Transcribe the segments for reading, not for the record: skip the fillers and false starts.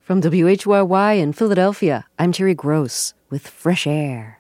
From WHYY in Philadelphia, I'm Terry Gross with Fresh Air.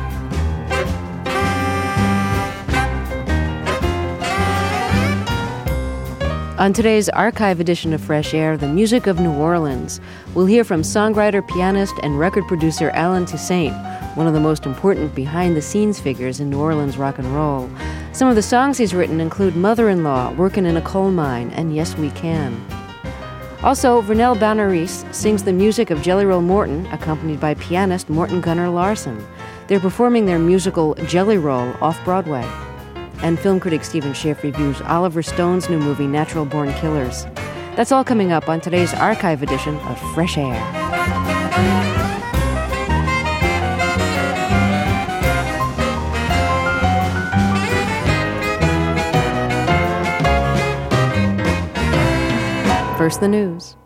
On today's archive edition of Fresh Air, the music of New Orleans, we'll hear from songwriter, pianist, and record producer Allen Toussaint, one of the most important behind-the-scenes figures in New Orleans rock and roll. Some of the songs he's written include Mother-in-Law, Workin' in a Coal Mine, and Yes We Can. Also, Vernell Banneris sings the music of Jelly Roll Morton, accompanied by pianist Morton Gunnar Larson. They're performing their musical Jelly Roll off-Broadway. And film critic Stephen Schiff reviews Oliver Stone's new movie, Natural Born Killers. That's all coming up on today's archive edition of Fresh Air. First, the news.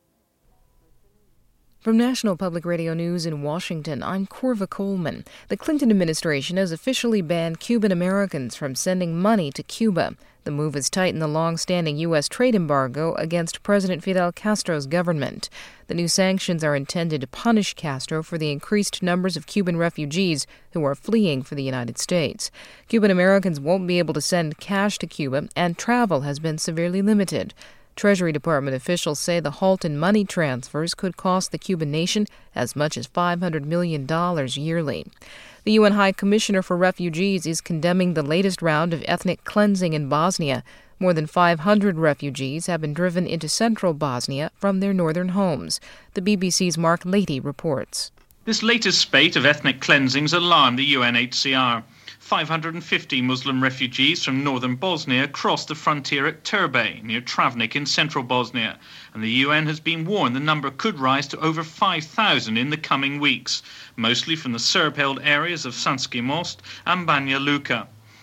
From National Public Radio News in Washington, I'm Corva Coleman. The Clinton administration has officially banned Cuban Americans from sending money to Cuba. The move has tightened the long-standing U.S. trade embargo against President Fidel Castro's government. The new sanctions are intended to punish Castro for the increased numbers of Cuban refugees who are fleeing for the United States. Cuban Americans won't be able to send cash to Cuba, and travel has been severely limited. Treasury Department officials say the halt in money transfers could cost the Cuban nation as much as $500 million yearly. The UN High Commissioner for Refugees is condemning the latest round of ethnic cleansing in Bosnia. More than 500 refugees have been driven into central Bosnia from their northern homes. The BBC's Mark Lady reports. This latest spate of ethnic cleansings alarmed the UNHCR. 550 Muslim refugees from northern Bosnia crossed the frontier at Turbay, near Travnik in central Bosnia, and the UN has been warned the number could rise to over 5,000 in the coming weeks, mostly from the Serb-held areas of Sanski Most and Banja Luka.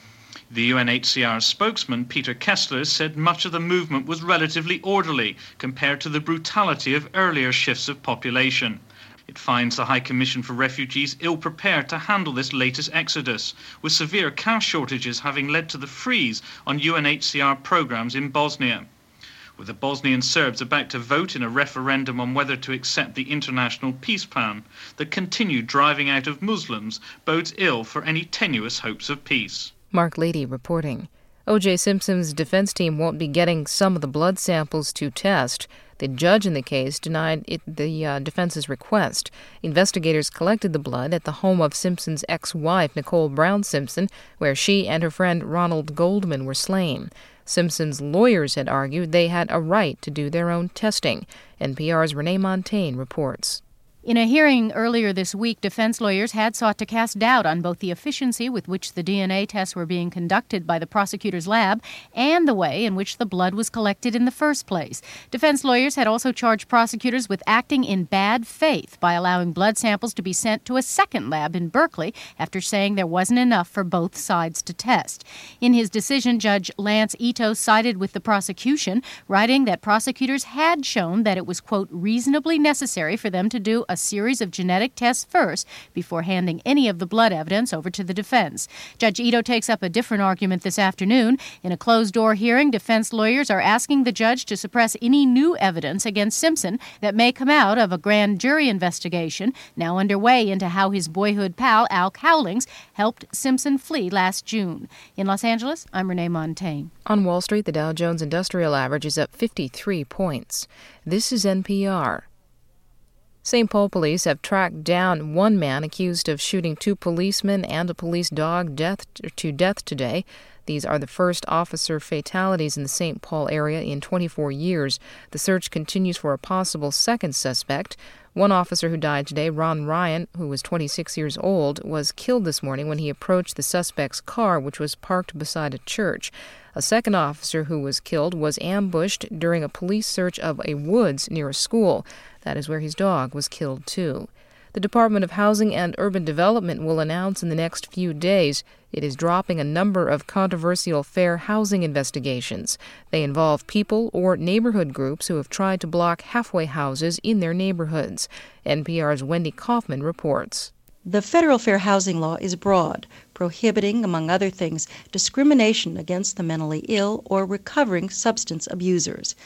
The UNHCR spokesman, Peter Kessler, said much of the movement was relatively orderly compared to the brutality of earlier shifts of population. It finds the High Commission for Refugees ill-prepared to handle this latest exodus, with severe cash shortages having led to the freeze on UNHCR programs in Bosnia. With the Bosnian Serbs about to vote in a referendum on whether to accept the international peace plan, the continued driving out of Muslims bodes ill for any tenuous hopes of peace. Mark Lady reporting. O.J. Simpson's defense team won't be getting some of the blood samples to test. The judge in the case denied the defense's request. Investigators collected the blood at the home of Simpson's ex-wife, Nicole Brown Simpson, where she and her friend Ronald Goldman were slain. Simpson's lawyers had argued they had a right to do their own testing. NPR's Renee Montagne reports. In a hearing earlier this week, defense lawyers had sought to cast doubt on both the efficiency with which the DNA tests were being conducted by the prosecutor's lab and the way in which the blood was collected in the first place. Defense lawyers had also charged prosecutors with acting in bad faith by allowing blood samples to be sent to a second lab in Berkeley after saying there wasn't enough for both sides to test. In his decision, Judge Lance Ito sided with the prosecution, writing that prosecutors had shown that it was, quote, reasonably necessary for them to do a series of genetic tests first before handing any of the blood evidence over to the defense. Judge Ito takes up a different argument this afternoon. In a closed-door hearing, defense lawyers are asking the judge to suppress any new evidence against Simpson that may come out of a grand jury investigation now underway into how his boyhood pal, Al Cowlings, helped Simpson flee last June. In Los Angeles, I'm Renee Montagne. On Wall Street, the Dow Jones Industrial Average is up 53 points. This is NPR. St. Paul police have tracked down one man accused of shooting two policemen and a police dog to death today. These are the first officer fatalities in the St. Paul area in 24 years. The search continues for a possible second suspect. One officer who died today, Ron Ryan, who was 26 years old, was killed this morning when he approached the suspect's car, which was parked beside a church. A second officer who was killed was ambushed during a police search of a woods near a school. That is where his dog was killed, too. The Department of Housing and Urban Development will announce in the next few days it is dropping a number of controversial fair housing investigations. They involve people or neighborhood groups who have tried to block halfway houses in their neighborhoods. NPR's Wendy Kaufman reports. The federal fair housing law is broad, prohibiting, among other things, discrimination against the mentally ill or recovering substance abusers.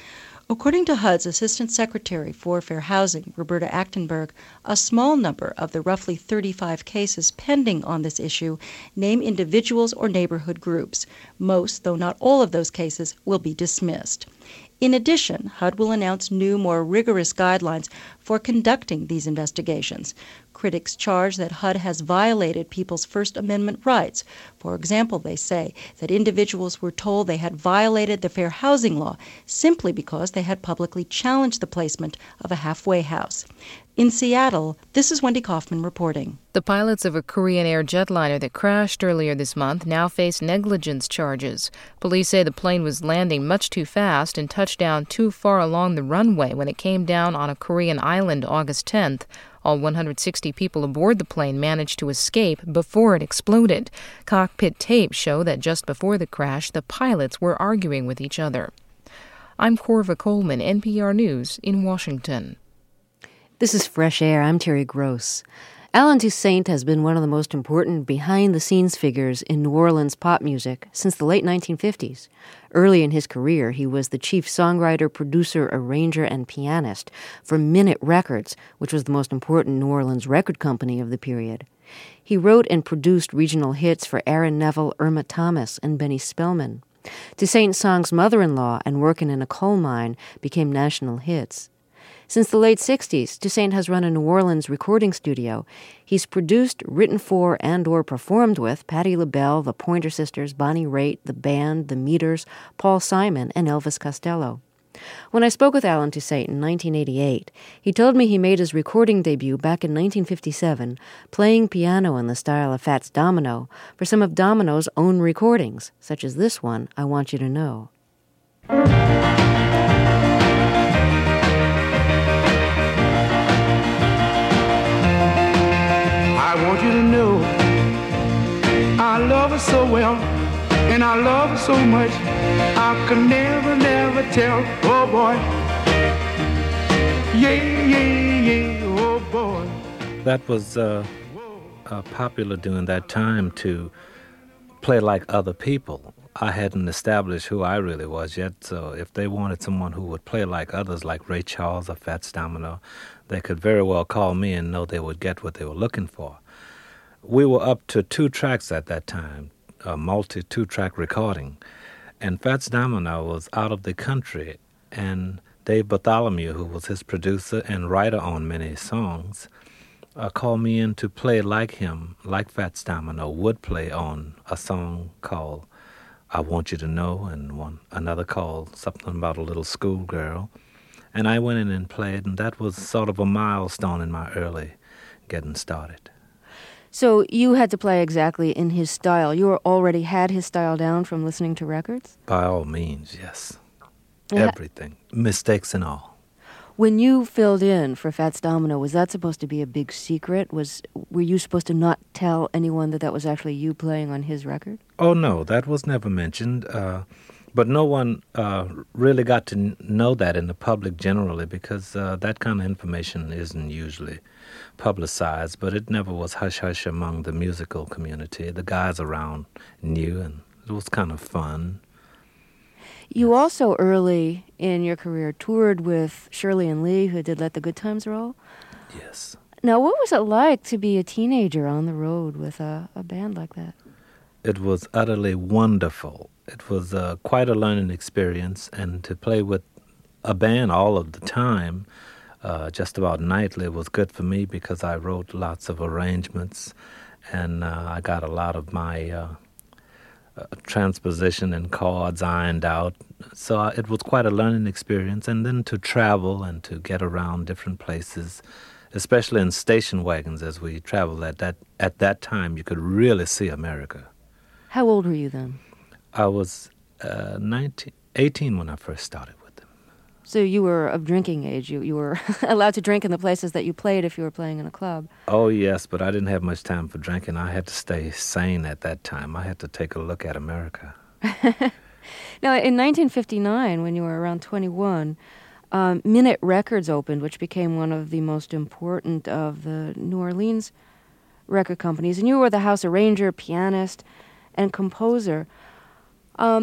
According to HUD's Assistant Secretary for Fair Housing, Roberta Achtenberg, a small number of the roughly 35 cases pending on this issue name individuals or neighborhood groups. Most, though not all of those cases, will be dismissed. In addition, HUD will announce new, more rigorous guidelines for conducting these investigations. Critics charge that HUD has violated people's First Amendment rights. For example, they say that individuals were told they had violated the Fair Housing Law simply because they had publicly challenged the placement of a halfway house. In Seattle, this is Wendy Kaufman reporting. The pilots of a Korean Air jetliner that crashed earlier this month now face negligence charges. Police say the plane was landing much too fast and touched down too far along the runway when it came down on a Korean island August 10th. All 160 people aboard the plane managed to escape before it exploded. Cockpit tapes show that just before the crash, the pilots were arguing with each other. I'm Corva Coleman, NPR News in Washington. This is Fresh Air. I'm Terry Gross. Alan Toussaint has been one of the most important behind-the-scenes figures in New Orleans pop music since the late 1950s. Early in his career, he was the chief songwriter, producer, arranger, and pianist for Minute Records, which was the most important New Orleans record company of the period. He wrote and produced regional hits for Aaron Neville, Irma Thomas, and Benny Spellman. Toussaint's songs Mother-in-Law and Workin' in a Coal Mine became national hits. Since the late 60s, Toussaint has run a New Orleans recording studio. He's produced, written for, and or performed with Patti LaBelle, the Pointer Sisters, Bonnie Raitt, the Band, the Meters, Paul Simon, and Elvis Costello. When I spoke with Alan Toussaint in 1988, he told me he made his recording debut back in 1957, playing piano in the style of Fats Domino for some of Domino's own recordings, such as this one, I Want You to Know. I want you to know I love her so well, and I love her so much I could never, never tell. Oh boy, yeah, yeah, yeah, oh boy. That was popular during that time to play like other people. I hadn't established who I really was yet, so if they wanted someone who would play like others, like Ray Charles or Fats Domino, they could very well call me and know they would get what they were looking for. We were up to 2 tracks at that time, a multi-2-track recording, and Fats Domino was out of the country, and Dave Bartholomew, who was his producer and writer on many songs, called me in to play like him, like Fats Domino would play on a song called I Want You to Know, and another called something about a little schoolgirl. And I went in and played, and that was sort of a milestone in my early getting started. So you had to play exactly in his style. You already had his style down from listening to records? By all means, yes. Yeah. Everything. Mistakes and all. When you filled in for Fats Domino, was that supposed to be a big secret? Were you supposed to not tell anyone that was actually you playing on his record? Oh, no, that was never mentioned. But no one really got to know that in the public generally because that kind of information isn't usually publicized, but it never was hush-hush among the musical community. The guys around knew, and it was kind of fun. You also, early in your career, toured with Shirley and Lee, who did Let the Good Times Roll. Yes. Now, what was it like to be a teenager on the road with a band like that? It was utterly wonderful. It was quite a learning experience, and to play with a band all of the time, just about nightly, was good for me because I wrote lots of arrangements, and I got a lot of my transposition and chords ironed out. So it was quite a learning experience. And then to travel and to get around different places, especially in station wagons as we traveled at that time, you could really see America. How old were you then? I was 18 when I first started with them. So you were of drinking age. You were allowed to drink in the places that you played if you were playing in a club. Oh, yes, but I didn't have much time for drinking. I had to stay sane at that time. I had to take a look at America. Now, in 1959, when you were around 21, Minute Records opened, which became one of the most important of the New Orleans record companies. And you were the house arranger, pianist, and composer.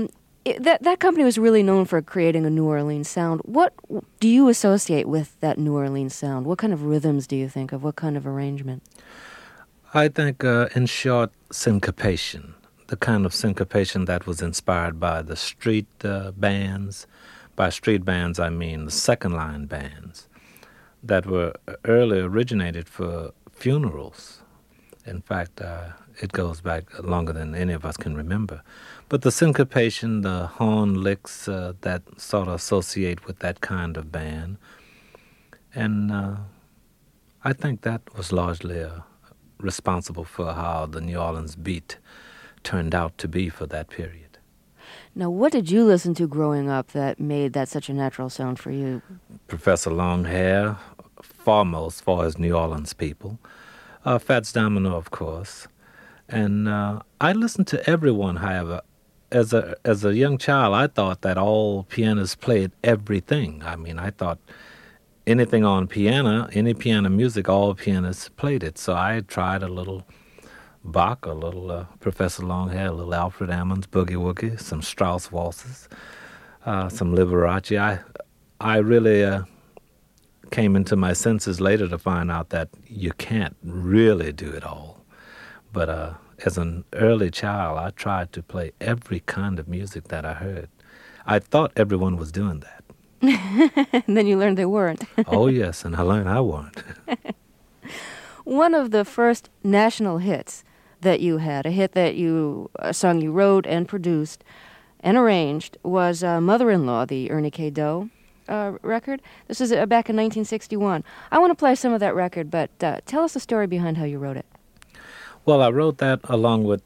that company was really known for creating a New Orleans sound. What do you associate with that New Orleans sound? What kind of rhythms do you think of? What kind of arrangement? I think, in short, syncopation. The kind of syncopation that was inspired by the street bands. By street bands, I mean the second-line bands that were early originated for funerals. In fact, it goes back longer than any of us can remember. But the syncopation, the horn licks that sort of associate with that kind of band. And I think that was largely responsible for how the New Orleans beat turned out to be for that period. Now, what did you listen to growing up that made that such a natural sound for you? Professor Longhair, foremost for his New Orleans people. Fats Domino, of course. And I listened to everyone, however. As a young child, I thought that all pianists played everything. I mean, I thought anything on piano, any piano music, all pianists played it. So I tried a little Bach, a little Professor Longhair, a little Alfred Ammons, Boogie Woogie, some Strauss waltzes, some Liberace. I really came into my senses later to find out that you can't really do it all. But as an early child, I tried to play every kind of music that I heard. I thought everyone was doing that. And then you learned they weren't. Oh, yes, and I learned I weren't. One of the first national hits that you had, a song you wrote and produced and arranged, was Mother-in-Law, the Ernie K. Doe record. This is back in 1961. I want to play some of that record, but tell us the story behind how you wrote it. Well, I wrote that along with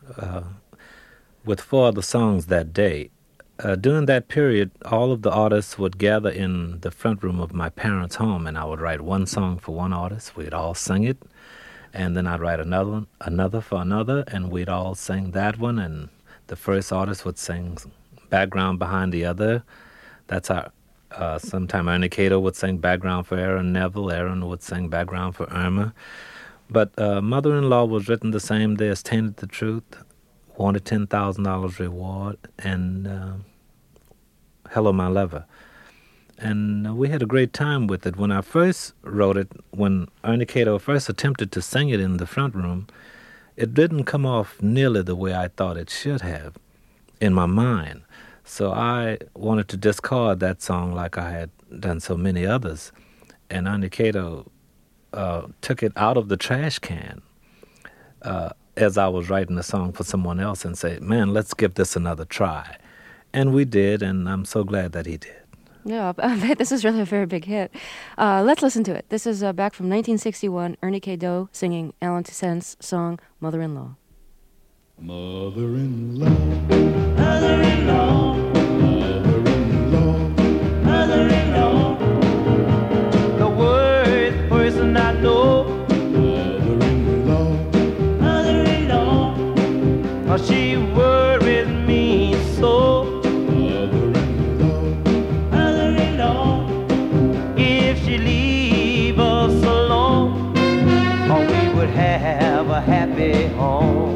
4 other songs that day. During that period, all of the artists would gather in the front room of my parents' home, and I would write one song for one artist. We'd all sing it, and then I'd write another for another, and we'd all sing that one, and the first artist would sing background behind the other. That's how sometime Ernie Cato would sing background for Aaron Neville. Aaron would sing background for Irma. But Mother-in-Law was written the same day as Tainted the Truth, Wanted $10,000 Reward, and Hello, My Lover. And we had a great time with it. When I first wrote it, when Ernie Cato first attempted to sing it in the front room, it didn't come off nearly the way I thought it should have in my mind. So I wanted to discard that song like I had done so many others. And Ernie Cato took it out of the trash can as I was writing a song for someone else and said, man, let's give this another try. And we did, and I'm so glad that he did. Yeah, I bet this is really a very big hit. Let's listen to it. This is back from 1961, Ernie K. Doe singing Alan Toussaint's song, Mother-in-Law. Mother-in-law, mother-in-law, mother-in-law, mother-in-law, the worst person I know. Mother-in-law, mother-in-law, oh, she worries me so. Mother-in-law, mother-in-law, if she leave us alone, oh, we would have a happy home.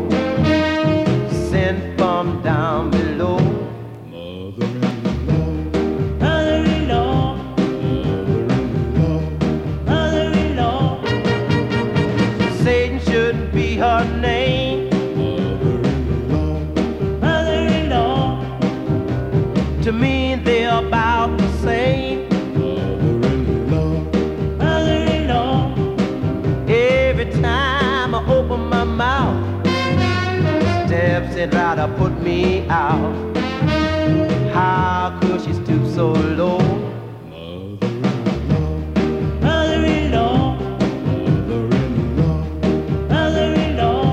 From down below. Mother-in-law, mother-in-law, mother-in-law, mother-in-law, Satan shouldn't be her name. Mother-in-law, mother-in-law, to me they're about the same. Mother-in-law, mother-in-law, every time I open my mouth, said rather put me out. How could she stoop so low? Mother-in-law, mother-in-law, mother-in-law,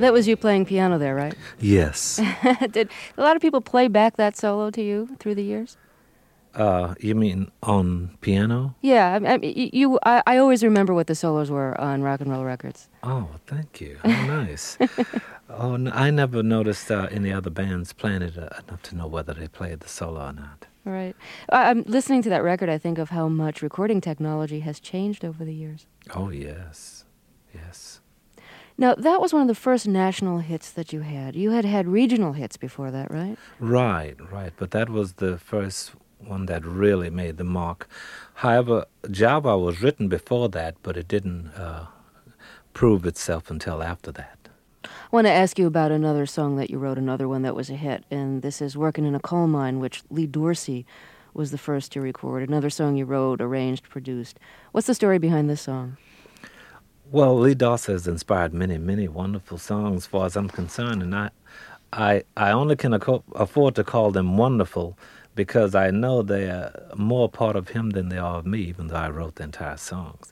that was you playing piano there, right? Yes. Did a lot of people play back that solo to you through the years? You mean on piano? Yeah, I always remember what the solos were on rock and roll records. Oh, thank you. Oh, nice. I never noticed any other bands playing it enough to know whether they played the solo or not. Right. I'm listening to that record, I think of how much recording technology has changed over the years. Oh, yes. Yes. Now, that was one of the first national hits that you had. You had regional hits before that, right? Right. But that was the first one that really made the mark. However, Java was written before that, but it didn't prove itself until after that. I want to ask you about another song that you wrote, another one that was a hit, and this is Working in a Coal Mine, which Lee Dorsey was the first to record. Another song you wrote, arranged, produced. What's the story behind this song? Well, Lee Dorsey has inspired many, many wonderful songs as far as I'm concerned, and I only can afford to call them wonderful because I know they are more part of him than they are of me, even though I wrote the entire songs.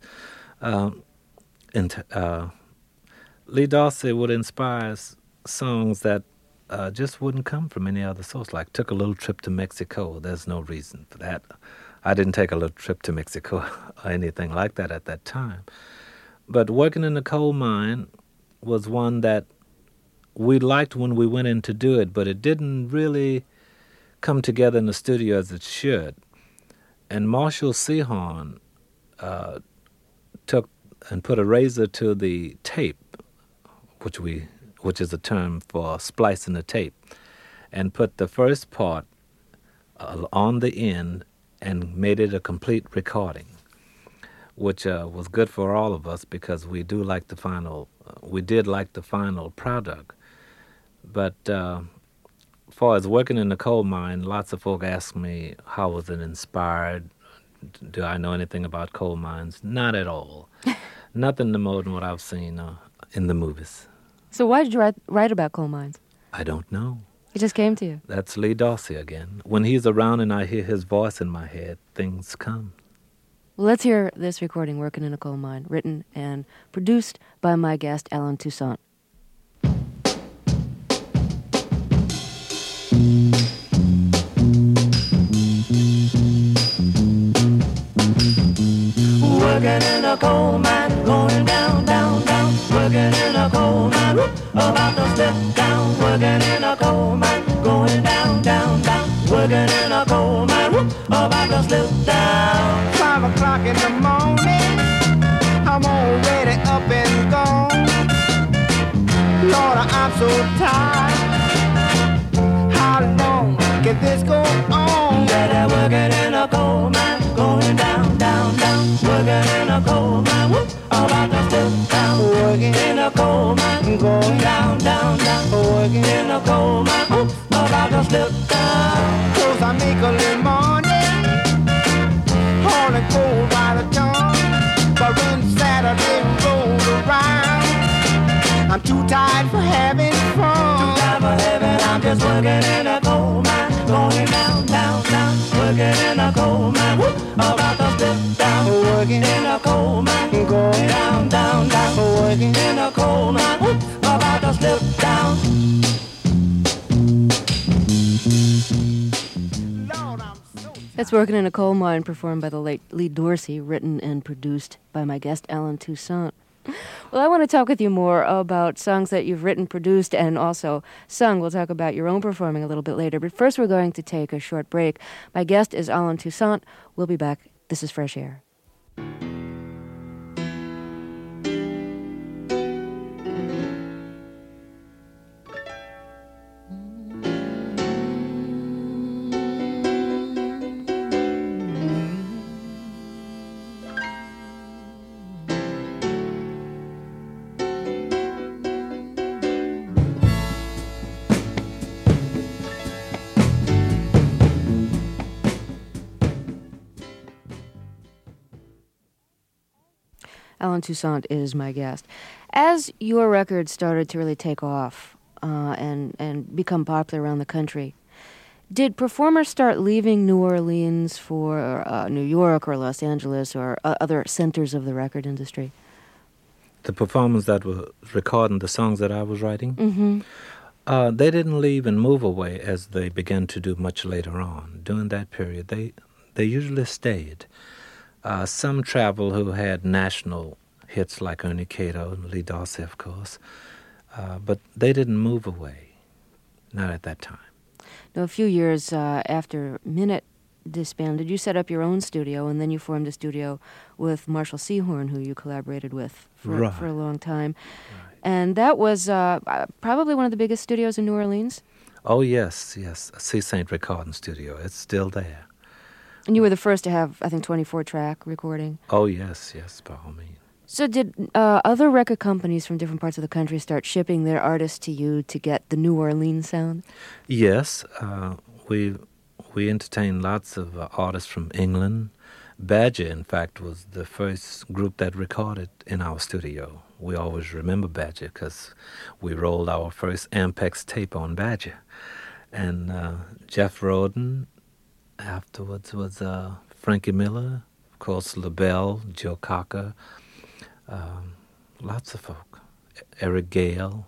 Lee Dorsey would inspire songs that just wouldn't come from any other source, like Took a Little Trip to Mexico. There's no reason for that. I didn't take a little trip to Mexico or anything like that at that time. But Working in a Coal Mine was one that we liked when we went in to do it, but it didn't really come together in the studio as it should. And Marshall Sehorn took and put a razor to the tape, which is a term for splicing the tape, and put the first part on the end and made it a complete recording, which was good for all of us because we did like the final product. But as far as Working in the Coal Mine, lots of folk ask me, how was it inspired? Do I know anything about coal mines? Not at all. Nothing more than what I've seen in the movies. So why did you write about coal mines? I don't know. It just came to you. That's Lee Dorsey again. When he's around and I hear his voice in my head, things come. Well, let's hear this recording, Working in a Coal Mine, written and produced by my guest, Allen Toussaint. Working in a coal mine, going down, down, down. Working in a coal mine, about to slip down. Working in a coal mine, going down, down, down. Working in a coal mine, about to slip down. 5 o'clock in the morning, I'm already up and gone. Lord, I'm so tired. How long can this go on? Better working in a coal mine, going down, down, down. Working in a coal mine, about to slip down. Working In a coal mine, going down, down, down. Working In a coal mine, about to slip down. 'cause I make a little money, hauling coal by the ton. But when Saturday rolls around, I'm too tired for having fun. Time for heaven, I'm just working in a coal mine, going down, down, down. Working in a coal mine, about to slip down. Working In a coal mine, going down, down, down. working In a coal mine, about to slip down. Lord, I'm so That's Working in a Coal Mine, performed by the late Lee Dorsey, written and produced by my guest, Allen Toussaint. Well, I want to talk with you more about songs that you've written, produced, and also sung. We'll talk about your own performing a little bit later. But first, we're going to take a short break. My guest is Allen Toussaint. We'll be back. This is Fresh Air. Allen Toussaint is my guest. As your record started to really take off and become popular around the country, did performers start leaving New Orleans for New York or Los Angeles or other centers of the record industry? The performers that were recording the songs that I was writing, Mm-hmm. they didn't leave and move away as they began to do much later on. During that period, they usually stayed. Some traveled who had national hits like Ernie Cato and Lee Dorsey, of course, but they didn't move away, not at that time. Now, a few years after Minute disbanded, you set up your own studio, and then you formed a studio with Marshall Sehorn, who you collaborated with for a long time. Right. And that was probably one of the biggest studios in New Orleans. Oh, yes, C. St. Recording Studio. It's still there. And you were the first to have, I think, 24-track recording. Oh, yes, by all means. So did other record companies from different parts of the country start shipping their artists to you to get the New Orleans sound? Yes, we entertained lots of artists from England. Badger, in fact, was the first group that recorded in our studio. We always remember Badger because we rolled our first Ampex tape on Badger. And Jeff Roden, afterwards was Frankie Miller, of course LaBelle, Joe Cocker, lots of folk. Eric Gale,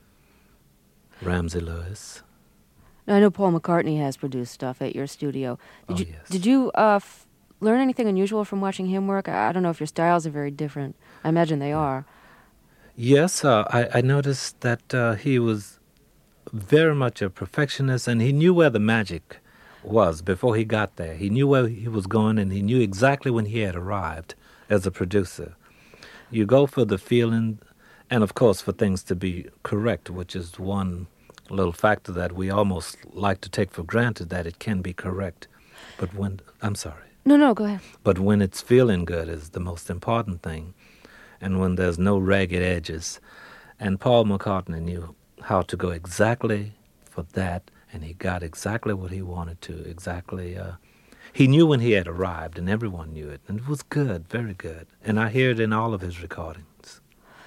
Ramsey Lewis. Now, I know Paul McCartney has produced stuff at your studio. Yes. Did you learn anything unusual from watching him work? I don't know if your styles are very different. I imagine they are. Yes, I noticed that he was very much a perfectionist, and he knew where the magic was before he got there. He knew where he was going, and he knew exactly when he had arrived as a producer. You go for the feeling, and of course for things to be correct, which is one little factor that we almost like to take for granted, that it can be correct. But when, I'm sorry. No, go ahead. But when it's feeling good is the most important thing, and when there's no ragged edges. And Paul McCartney knew how to go exactly for that, and he got exactly what he wanted to, exactly. He knew when he had arrived, and everyone knew it, and it was good, very good. And I hear it in all of his recordings.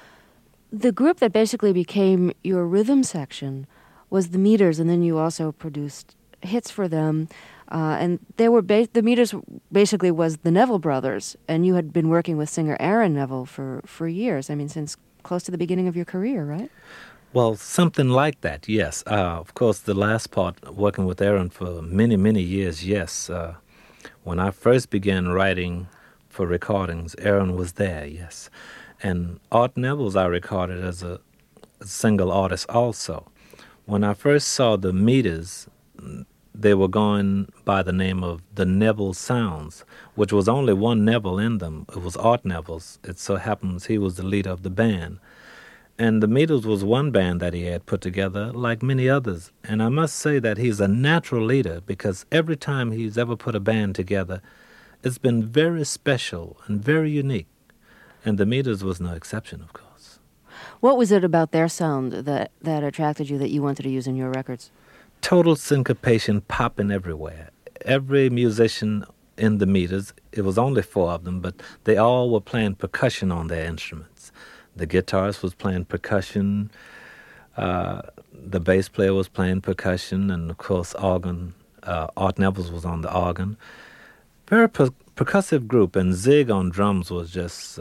The group that basically became your rhythm section was the Meters, and then you also produced hits for them. And they were the Meters basically was the Neville Brothers, and you had been working with singer Aaron Neville for years. I mean, since close to the beginning of your career, right? Well, something like that, yes. Of course, the last part, working with Aaron for many, many years, yes. When I first began writing for recordings, Aaron was there, yes. And Art Neville's I recorded as a single artist also. When I first saw the Meters, they were going by the name of the Neville Sounds, which was only one Neville in them. It was Art Neville's. It so happens he was the leader of the band. And the Meters was one band that he had put together, like many others. And I must say that he's a natural leader, because every time he's ever put a band together, it's been very special and very unique. And the Meters was no exception, of course. What was it about their sound that attracted you, that you wanted to use in your records? Total syncopation popping everywhere. Every musician in the Meters, it was only 4 of them, but they all were playing percussion on their instruments. The guitarist was playing percussion, the bass player was playing percussion, and of course organ. Art Neville was on the organ. Very percussive group, and Zig on drums was just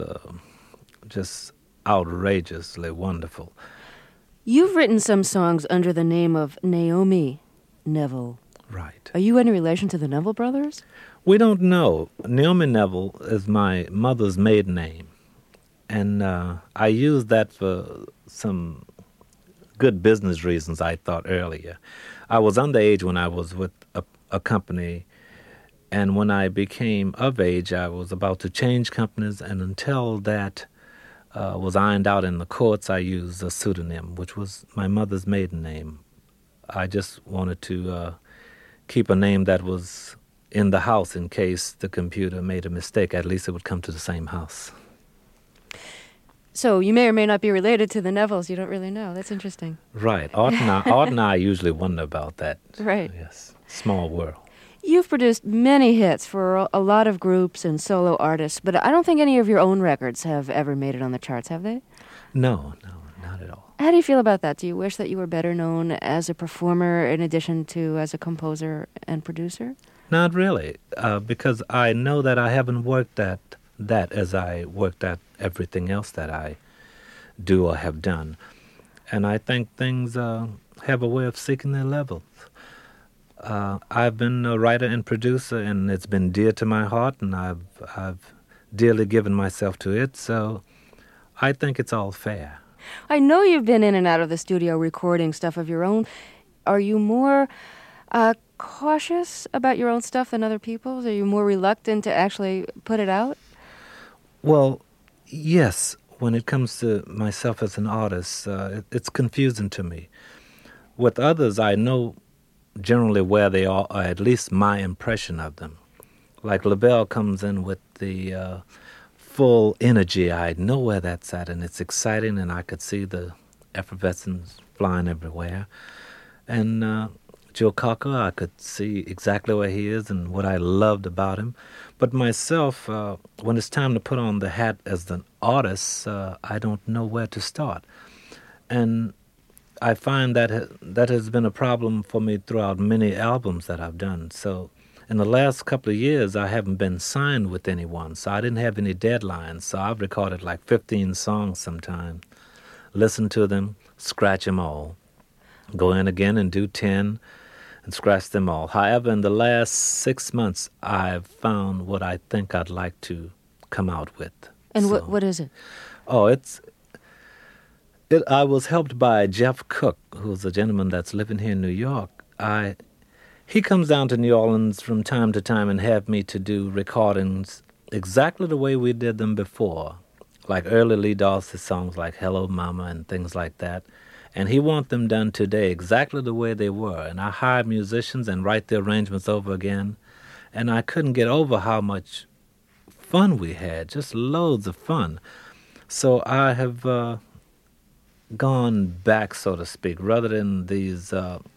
outrageously wonderful. You've written some songs under the name of Naomi Neville. Right. Are you any relation to the Neville brothers? We don't know. Naomi Neville is my mother's maiden name. And I used that for some good business reasons, I thought, earlier. I was underage when I was with a company, and when I became of age, I was about to change companies, and until that was ironed out in the courts, I used a pseudonym, which was my mother's maiden name. I just wanted to keep a name that was in the house in case the computer made a mistake. At least it would come to the same house. So you may or may not be related to the Nevilles. You don't really know. That's interesting. Right. Art and I usually wonder about that. Right. Yes. Small world. You've produced many hits for a lot of groups and solo artists, but I don't think any of your own records have ever made it on the charts, have they? No, not at all. How do you feel about that? Do you wish that you were better known as a performer in addition to as a composer and producer? Not really, because I know that I haven't worked at that as I worked at everything else that I do or have done. And I think things have a way of seeking their levels. I've been a writer and producer, and it's been dear to my heart, and I've dearly given myself to it, so I think it's all fair. I know you've been in and out of the studio recording stuff of your own. Are you more cautious about your own stuff than other people's? Are you more reluctant to actually put it out? Well, yes. When it comes to myself as an artist, it's confusing to me. With others, I know generally where they are, or at least my impression of them. Like LaBelle comes in with the full energy. I know where that's at, and it's exciting, and I could see the effervescence flying everywhere. And Joe Cocker, I could see exactly where he is and what I loved about him. But myself, when it's time to put on the hat as an artist, I don't know where to start. And I find that that has been a problem for me throughout many albums that I've done. So in the last couple of years, I haven't been signed with anyone, so I didn't have any deadlines. So I've recorded like 15 songs sometimes, listen to them, scratch them all, go in again and do 10, and scratch them all. However, in the last 6 months, I've found what I think I'd like to come out with. And what is it? Oh, I was helped by Jeff Cook, who's a gentleman that's living here in New York. He comes down to New Orleans from time to time and have me to do recordings exactly the way we did them before, like early Lee Dawson songs like Hello Mama and things like that. And he wants them done today exactly the way they were. And I hired musicians and write the arrangements over again. And I couldn't get over how much fun we had, just loads of fun. So I have gone back, so to speak, rather than these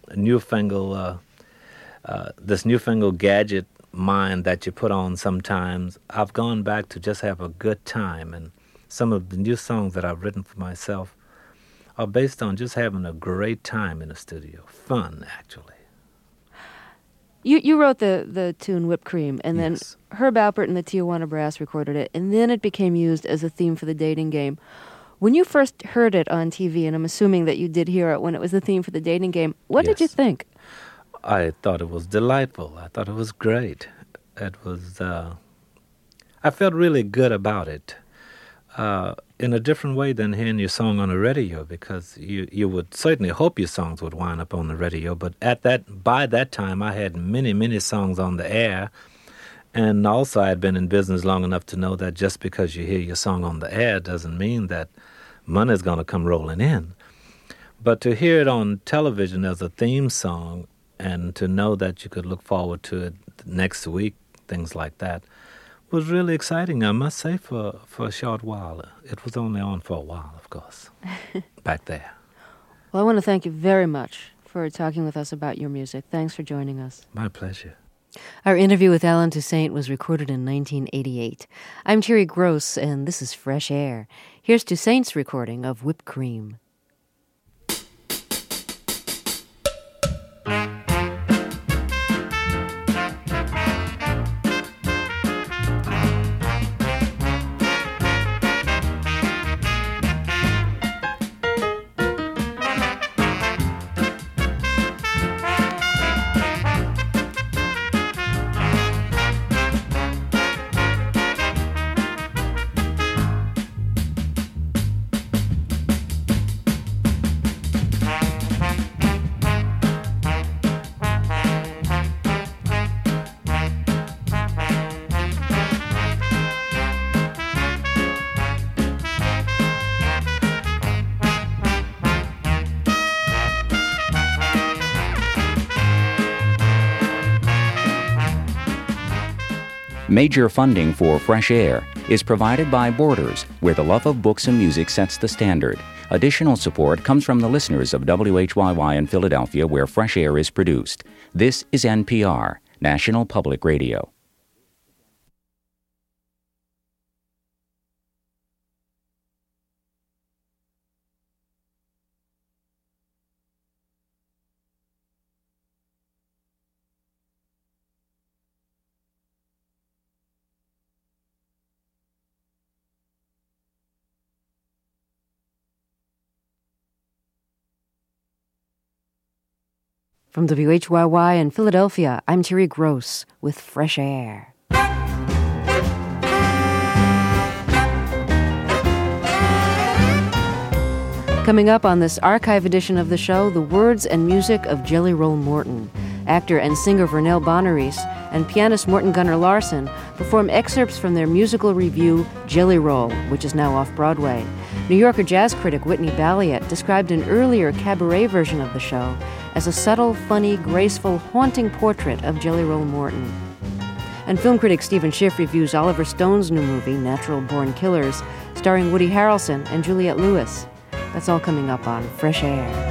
this newfangled gadget mind that you put on sometimes. I've gone back to just have a good time. And some of the new songs that I've written for myself are based on just having a great time in the studio. Fun, actually. You wrote the tune Whipped Cream, and then Yes. Herb Alpert and the Tijuana Brass recorded it, and then it became used as a theme for the dating game. When you first heard it on TV, and I'm assuming that you did hear it when it was the theme for the dating game, what did you Yes. think? I thought it was delightful. I thought it was great. It was, I felt really good about it. In a different way than hearing your song on the radio, because you would certainly hope your songs would wind up on the radio, but by that time I had many songs on the air, and also I had been in business long enough to know that just because you hear your song on the air doesn't mean that money's going to come rolling in. But to hear it on television as a theme song, and to know that you could look forward to it next week, things like that, was really exciting, I must say, for a short while. It was only on for a while, of course, back there. Well, I want to thank you very much for talking with us about your music. Thanks for joining us. My pleasure. Our interview with Alan Toussaint was recorded in 1988. I'm Terry Gross, and this is Fresh Air. Here's Toussaint's recording of Whipped Cream. Major funding for Fresh Air is provided by Borders, where the love of books and music sets the standard. Additional support comes from the listeners of WHYY in Philadelphia, where Fresh Air is produced. This is NPR, National Public Radio. From WHYY in Philadelphia, I'm Terry Gross with Fresh Air. Coming up on this archive edition of the show, the words and music of Jelly Roll Morton. Actor and singer Vernell Bonaris and pianist Morton Gunnar Larson perform excerpts from their musical review Jelly Roll, which is now off-Broadway. New Yorker jazz critic Whitney Balliet described an earlier cabaret version of the show as a subtle, funny, graceful, haunting portrait of Jelly Roll Morton. And film critic Stephen Schiff reviews Oliver Stone's new movie, Natural Born Killers, starring Woody Harrelson and Juliette Lewis. That's all coming up on Fresh Air.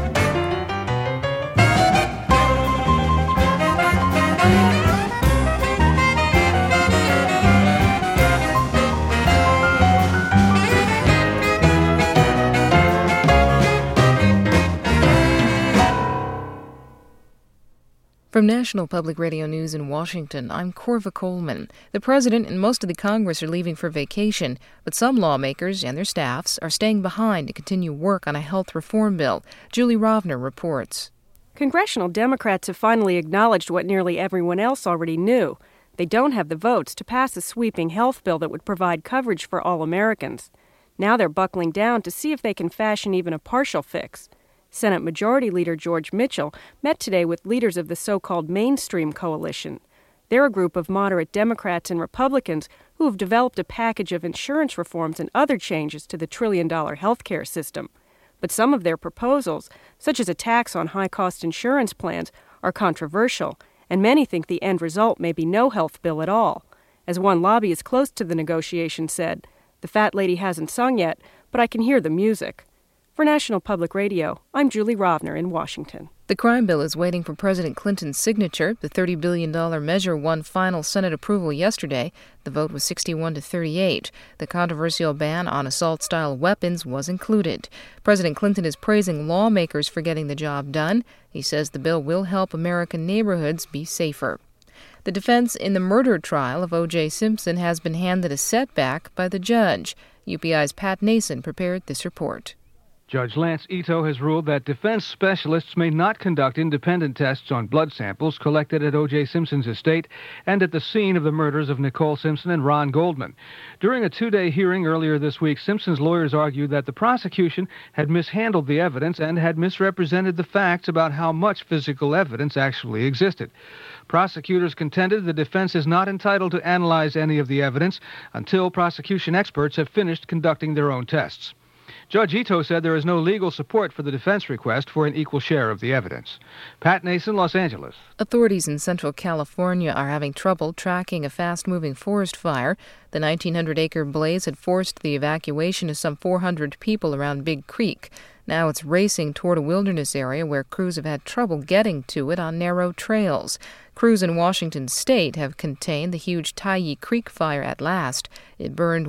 From National Public Radio News in Washington, I'm Corva Coleman. The President and most of the Congress are leaving for vacation, but some lawmakers and their staffs are staying behind to continue work on a health reform bill. Julie Rovner reports. Congressional Democrats have finally acknowledged what nearly everyone else already knew. They don't have the votes to pass a sweeping health bill that would provide coverage for all Americans. Now they're buckling down to see if they can fashion even a partial fix. Senate Majority Leader George Mitchell met today with leaders of the so-called Mainstream Coalition. They're a group of moderate Democrats and Republicans who have developed a package of insurance reforms and other changes to the trillion-dollar health care system. But some of their proposals, such as a tax on high-cost insurance plans, are controversial, and many think the end result may be no health bill at all. As one lobbyist close to the negotiation said, "The fat lady hasn't sung yet, but I can hear the music." For National Public Radio, I'm Julie Rovner in Washington. The crime bill is waiting for President Clinton's signature. The $30 billion measure won final Senate approval yesterday. The vote was 61-38. The controversial ban on assault-style weapons was included. President Clinton is praising lawmakers for getting the job done. He says the bill will help American neighborhoods be safer. The defense in the murder trial of O.J. Simpson has been handed a setback by the judge. UPI's Pat Nason prepared this report. Judge Lance Ito has ruled that defense specialists may not conduct independent tests on blood samples collected at O.J. Simpson's estate and at the scene of the murders of Nicole Simpson and Ron Goldman. During a two-day hearing earlier this week, Simpson's lawyers argued that the prosecution had mishandled the evidence and had misrepresented the facts about how much physical evidence actually existed. Prosecutors contended the defense is not entitled to analyze any of the evidence until prosecution experts have finished conducting their own tests. Judge Ito said there is no legal support for the defense request for an equal share of the evidence. Pat Nason, Los Angeles. Authorities in Central California are having trouble tracking a fast-moving forest fire. The 1,900-acre blaze had forced the evacuation of some 400 people around Big Creek. Now it's racing toward a wilderness area where crews have had trouble getting to it on narrow trails. Crews in Washington state have contained the huge Tyee Creek fire at last. It burned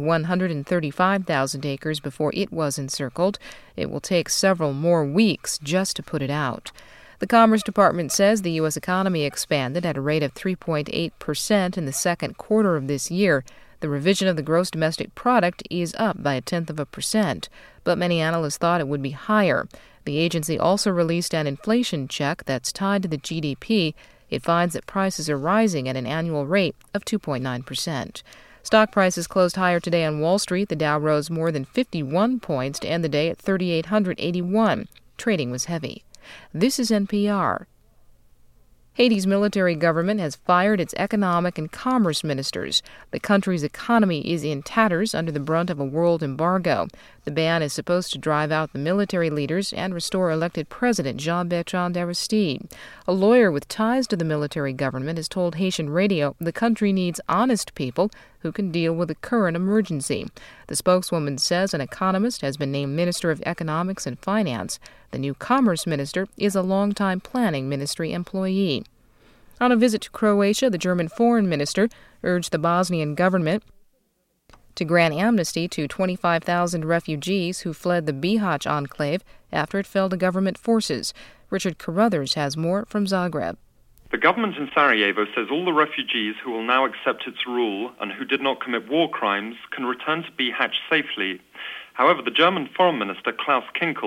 135,000 acres before it was encircled. It will take several more weeks just to put it out. The Commerce Department says the U.S. economy expanded at a rate of 3.8% in the second quarter of this year. The revision of the gross domestic product is up by 0.1%, but many analysts thought it would be higher. The agency also released an inflation check that's tied to the GDP. It finds that prices are rising at an annual rate of 2.9%. Stock prices closed higher today on Wall Street. The Dow rose more than 51 points to end the day at 3,881. Trading was heavy. This is NPR. Haiti's military government has fired its economic and commerce ministers. The country's economy is in tatters under the brunt of a world embargo. The ban is supposed to drive out the military leaders and restore elected President Jean-Bertrand Aristide. A lawyer with ties to the military government has told Haitian radio the country needs honest people who can deal with the current emergency. The spokeswoman says an economist has been named Minister of Economics and Finance. The new Commerce Minister is a longtime Planning Ministry employee. On a visit to Croatia, the German Foreign Minister urged the Bosnian government to grant amnesty to 25,000 refugees who fled the Bihać enclave after it fell to government forces. Richard Carruthers has more from Zagreb. The government in Sarajevo says all the refugees who will now accept its rule and who did not commit war crimes can return to Bihać safely. However, the German Foreign Minister Klaus Kinkel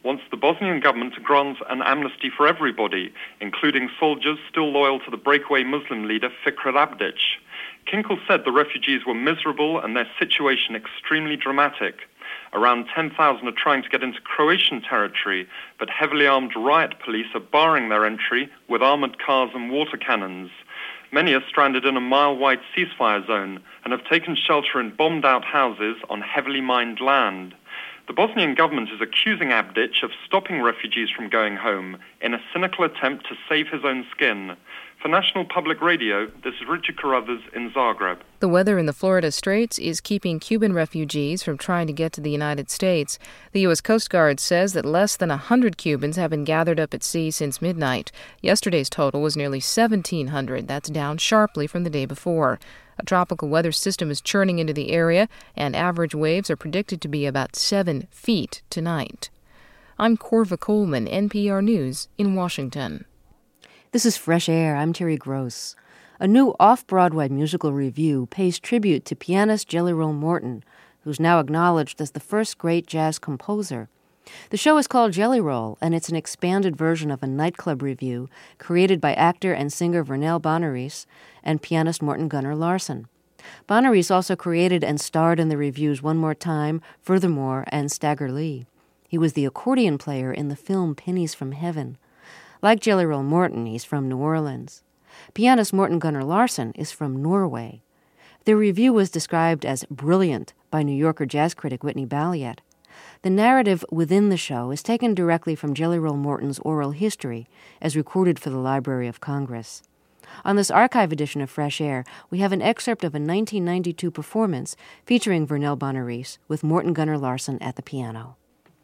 wants the Bosnian government to grant an amnesty for everybody, including soldiers still loyal to the breakaway Muslim leader Fikret Abdic. Kinkel said the refugees were miserable and their situation extremely dramatic. Around 10,000 are trying to get into Croatian territory, but heavily armed riot police are barring their entry with armored cars and water cannons. Many are stranded in a mile-wide ceasefire zone and have taken shelter in bombed-out houses on heavily mined land. The Bosnian government is accusing Abdic of stopping refugees from going home in a cynical attempt to save his own skin. For National Public Radio, this is Richard Carruthers in Zagreb. The weather in the Florida Straits is keeping Cuban refugees from trying to get to the United States. The U.S. Coast Guard says that less than 100 Cubans have been gathered up at sea since midnight. Yesterday's total was nearly 1,700. That's down sharply from the day before. A tropical weather system is churning into the area, and average waves are predicted to be about 7 feet tonight. I'm Corva Coleman, NPR News in Washington. This is Fresh Air. I'm Terry Gross. A new off-Broadway musical review pays tribute to pianist Jelly Roll Morton, who's now acknowledged as the first great jazz composer. The show is called Jelly Roll, and it's an expanded version of a nightclub review created by actor and singer Vernell Bonaris and pianist Morton Gunnar Larson. Bonaris also created and starred in the revues One More Time, Furthermore, and Stagger Lee. He was the accordion player in the film Pennies from Heaven. Like Jelly Roll Morton, he's from New Orleans. Pianist Morton Gunnar Larson is from Norway. The review was described as brilliant by New Yorker jazz critic Whitney Balliet. The narrative within the show is taken directly from Jelly Roll Morton's oral history, as recorded for the Library of Congress. On this archive edition of Fresh Air, we have an excerpt of a 1992 performance featuring Vernell Bonaris with Morton Gunnar Larson at the piano.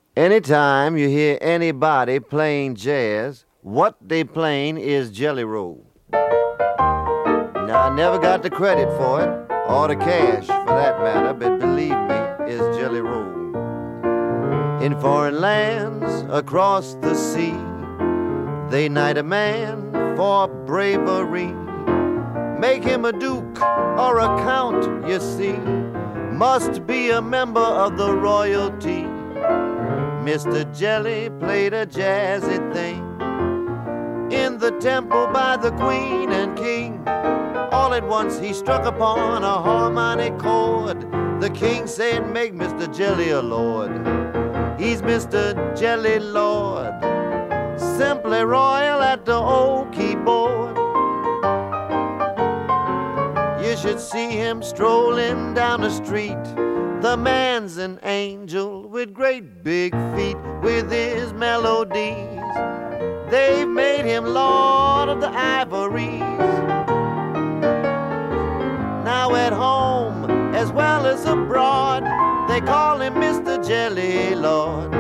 Anytime you hear anybody playing jazz, what they playing is Jelly Roll. Now, I never got the credit for it, or the cash for that matter, but believe me, it's Jelly Roll. In foreign lands across the sea, they knight a man for bravery. Make him a duke or a count, you see, must be a member of the royalty. Mr. Jelly played a jazzy thing in the temple by the queen and king. All at once he struck upon a harmonic chord. The king said, make Mr. Jelly a lord. He's Mr. Jelly Lord, simply royal at the old keyboard. You should see him strolling down the street. The man's an angel with great big feet. With his melodies, they've made him Lord of the Ivories. Now at home as well as abroad, they call him Mr. Jelly Lord.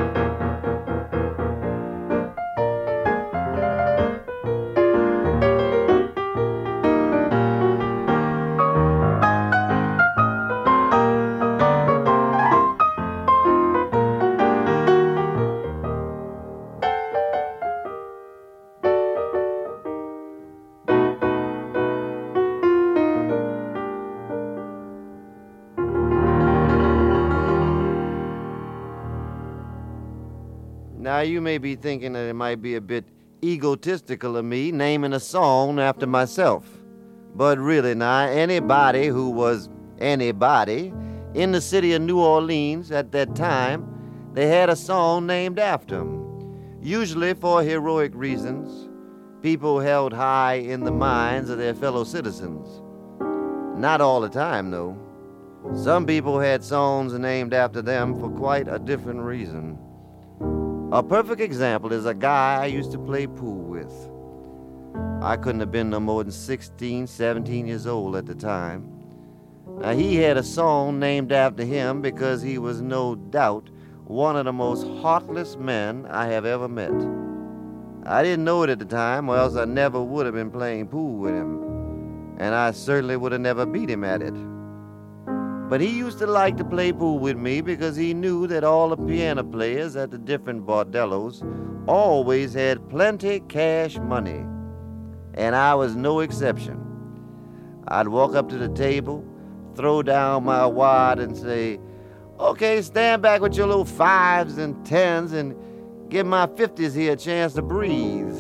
Now, you may be thinking that it might be a bit egotistical of me naming a song after myself. But really now, anybody who was anybody in the city of New Orleans at that time, they had a song named after them. Usually for heroic reasons, people held high in the minds of their fellow citizens. Not all the time, though. Some people had songs named after them for quite a different reason. A perfect example is a guy I used to play pool with. I couldn't have been no more than 16, 17 years old at the time. Now, he had a song named after him because he was no doubt one of the most heartless men I have ever met. I didn't know it at the time, or else I never would have been playing pool with him, and I certainly would have never beat him at it. But he used to like to play pool with me because he knew that all the piano players at the different bordellos always had plenty cash money, and I was no exception. I'd walk up to the table, throw down my wad and say, "Okay, stand back with your little 5s and 10s and Give my 50s here a chance to breathe.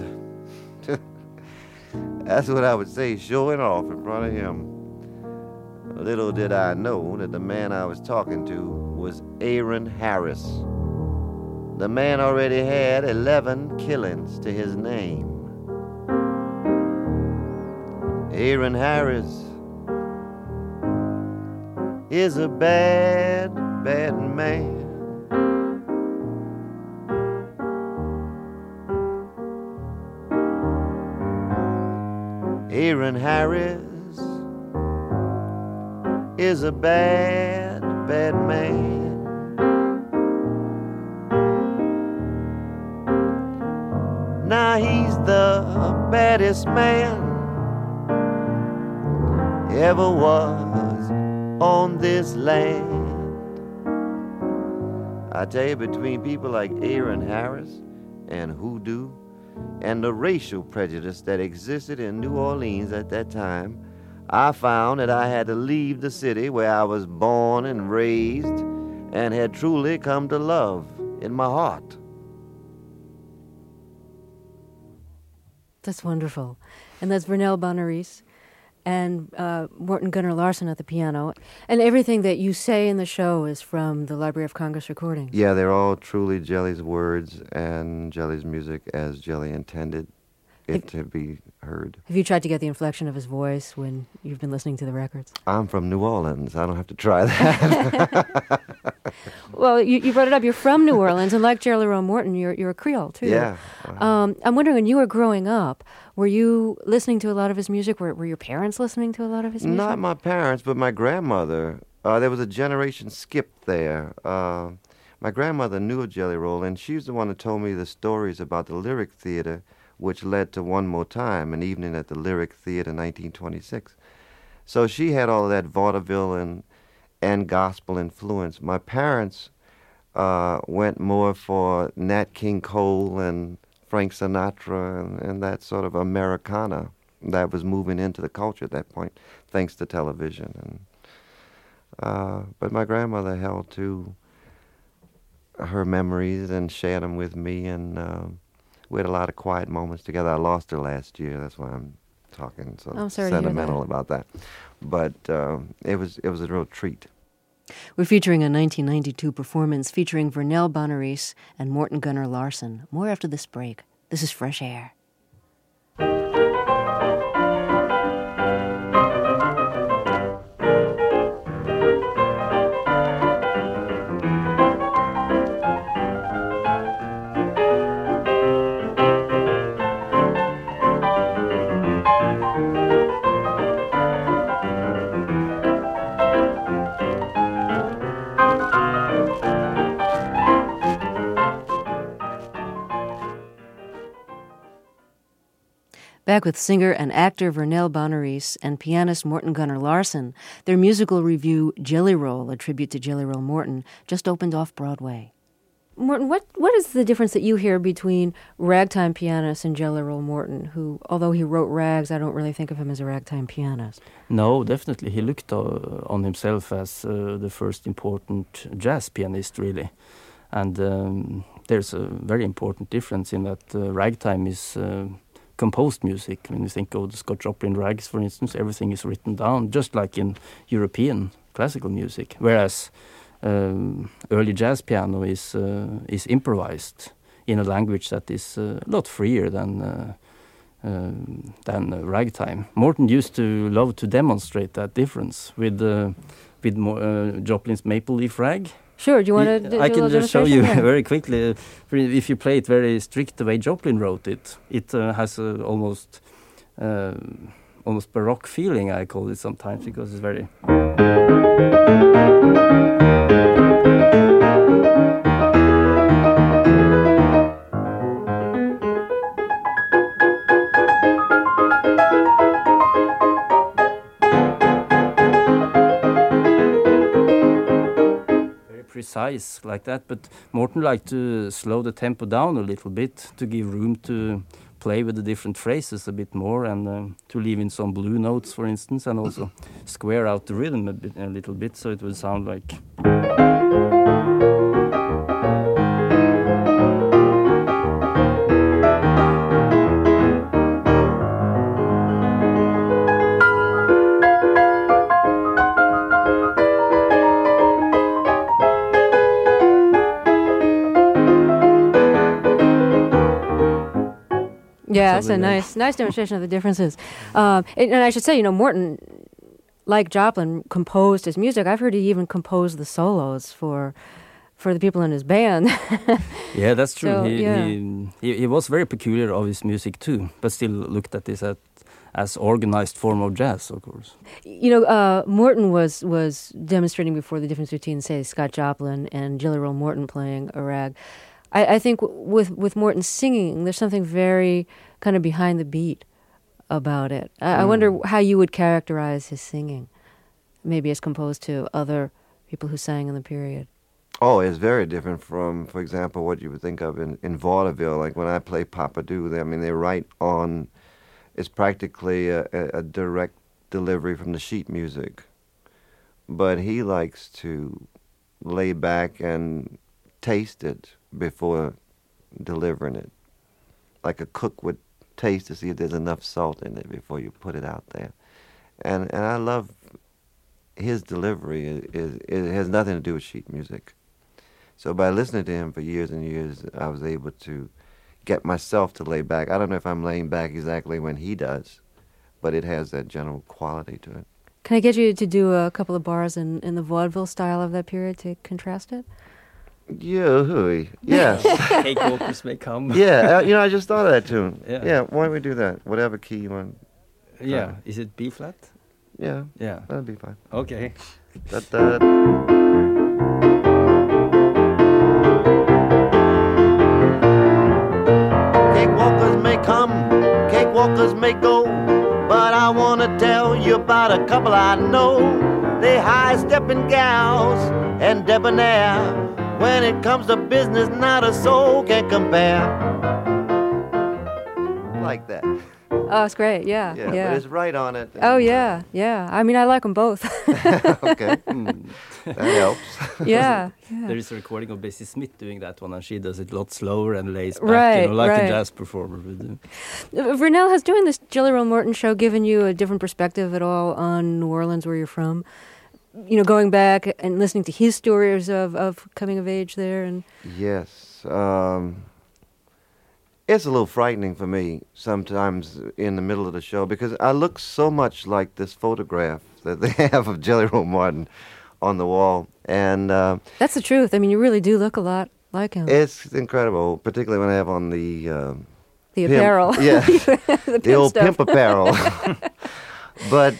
That's what I would say, showing off in front of him. Little did I know that the man I was talking to was Aaron Harris. The man already had 11 killings to his name. Aaron Harris is a bad, bad man. Aaron Harris is a bad, bad man. Now he's the baddest man ever was on this land. I tell you, between people like Aaron Harris and hoodoo and the racial prejudice that existed in New Orleans at that time, I found that I had to leave the city where I was born and raised and had truly come to love in my heart. That's wonderful. And that's Vernell Bonaris and Morton Gunnar Larson at the piano. And everything that you say in the show is from the Library of Congress recordings. Yeah, they're all truly Jelly's words and Jelly's music as Jelly intended it to be heard. Have you tried to get the inflection of his voice when you've been listening to the records? I'm from New Orleans. I don't have to try that. Well, you brought it up. You're from New Orleans, and like Jelly Roll Morton, you're a Creole, too. Yeah. I'm wondering, when you were growing up, were you listening to a lot of his music? Were your parents listening to a lot of his music? Not my parents, but my grandmother. There was a generation skip there. My grandmother knew of Jelly Roll, and she's the one who told me the stories about the Lyric Theater, which led to One More Time, an evening at the Lyric Theater in 1926. So she had all of that vaudeville and gospel influence. My parents went more for Nat King Cole and Frank Sinatra and that sort of Americana that was moving into the culture at that point, thanks to television. But my grandmother held to her memories and shared them with me, and we had a lot of quiet moments together. I lost her last year. That's why I'm talking so sentimental about that. But it was a real treat. We're featuring a 1992 performance featuring Vernell Bonaris and Morton Gunnar Larson. More after this break. This is Fresh Air. Back with singer and actor Vernell Bonaris and pianist Morton Gunnar Larson. Their musical review, Jelly Roll, a tribute to Jelly Roll Morton, just opened off-Broadway. Morton, what is the difference that you hear between ragtime pianist and Jelly Roll Morton, who, although he wrote rags, I don't really think of him as a ragtime pianist? No, definitely. He looked on himself as the first important jazz pianist, really. And there's a very important difference in that ragtime is composed music. When you think of the Scott Joplin rags, for instance, everything is written down, just like in European classical music. Whereas early jazz piano is improvised in a language that is a lot freer than ragtime. Morton used to love to demonstrate that difference with Joplin's Maple Leaf Rag. Sure, do you want to do I can just show you there? very quickly. If you play it very strict the way Joplin wrote it, it has a almost Baroque feeling, I call it sometimes, because it's very... precise like that, but Morton liked to slow the tempo down a little bit to give room to play with the different phrases a bit more, and to leave in some blue notes, for instance, and also square out the rhythm a little bit so it would sound like... Yeah, that's a nice demonstration of the differences. And I should say, Morton, like Joplin, composed his music. I've heard he even composed the solos for the people in his band. Yeah, that's true. So, he was very peculiar of his music too, but still looked at this as organized form of jazz, of course. Morton was demonstrating before the difference between, say, Scott Joplin and Jelly Roll Morton playing a rag. I think with Morton singing, there's something very kind of behind the beat about it. I wonder how you would characterize his singing, maybe as composed to other people who sang in the period. Oh, it's very different from, for example, what you would think of in vaudeville. Like when I play Papa Doo, they're right on. It's practically a direct delivery from the sheet music. But he likes to lay back and taste it before delivering it. Like a cook would taste to see if there's enough salt in it before you put it out there. And I love his delivery. It has nothing to do with sheet music. So by listening to him for years and years, I was able to get myself to lay back. I don't know if I'm laying back exactly when he does, but it has that general quality to it. Can I get you to do a couple of bars in the vaudeville style of that period to contrast it? Yeah, hooey. Yes. Cakewalkers May Come. Yeah, I just thought of that tune. Yeah. Why don't we do that? Whatever key you want. Yeah, is it B flat? Yeah. Yeah. That'd be fine. Okay. Cakewalkers may come, cakewalkers may go, but I want to tell you about a couple I know. They high-stepping gals and debonair. When it comes to business, not a soul can compare. Like that. Oh, it's great. Yeah. Yeah, but it's right on it. Oh, yeah. I mean, I like them both. Okay. That helps. Yeah. There is a recording of Bessie Smith doing that one, and she does it a lot slower and lays back, right, like right. a jazz performer would do. Vernell, has doing this Jelly Roll Morton show given you a different perspective at all on New Orleans, where you're from? Going back and listening to his stories of coming of age there? And Yes. It's a little frightening for me sometimes in the middle of the show because I look so much like this photograph that they have of Jelly Roll Morton on the wall. And that's the truth. I mean, you really do look a lot like him. It's incredible, particularly when I have on the apparel. Yeah, the old stuff. pimp apparel. But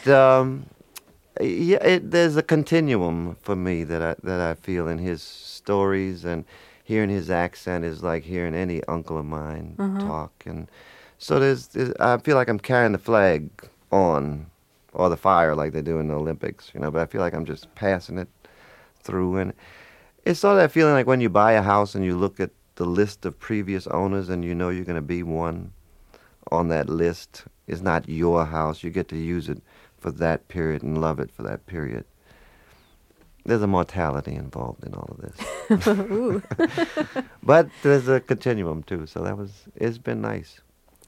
there's a continuum for me that I feel in his stories, and hearing his accent is like hearing any uncle of mine talk. And so I feel like I'm carrying the flag on, or the fire like they do in the Olympics, but I feel like I'm just passing it through. And it's sort of that feeling like when you buy a house and you look at the list of previous owners and you know you're going to be one on that list. It's not your house. You get to use it for that period and love it for that period. There's a mortality involved in all of this. But there's a continuum too, so it's been nice.